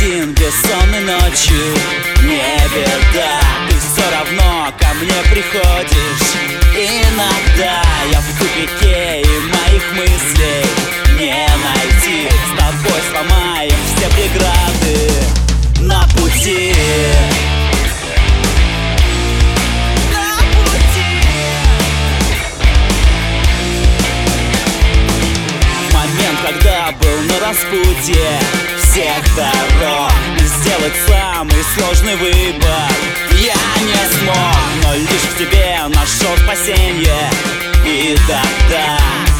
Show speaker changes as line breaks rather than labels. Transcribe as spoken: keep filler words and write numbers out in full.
один бессонной ночью. Не беда, ты все равно ко мне приходишь. Иногда я в тупике, и моих мыслей не найти. С тобой сломаем все преграды на пути. Когда был на распутье всех дорог, сделать самый сложный выбор я не смог, но лишь в тебе нашел спасенье. И тогда